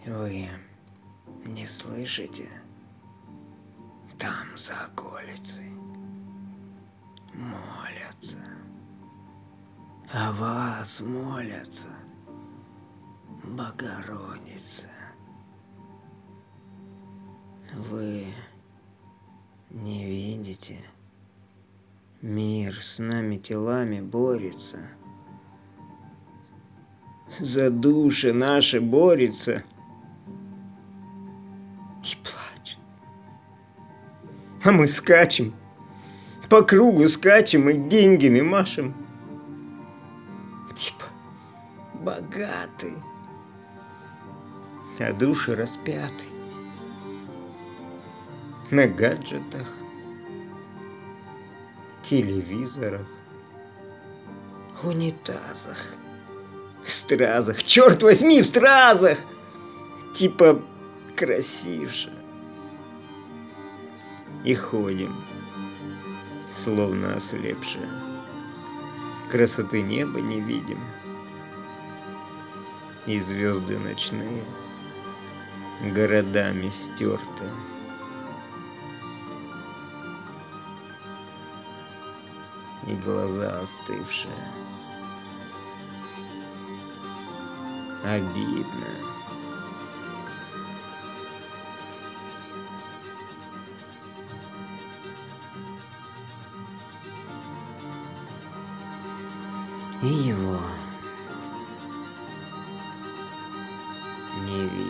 Вы не слышите? Там за околицей молятся. О вас молятся, Богородица. Вы не видите? Мир с нами телами борется. За души наши борется. И плачет. А мы скачем. По кругу скачем и деньгами машем. Типа богатый. А души распяты. На гаджетах, телевизорах, унитазах, стразах. Черт возьми, в стразах! Типа красивше. И ходим, словно ослепшие. Красоты неба не видим. И звезды ночные городами стерты. И глаза остывшие. Обидно. И его не видно.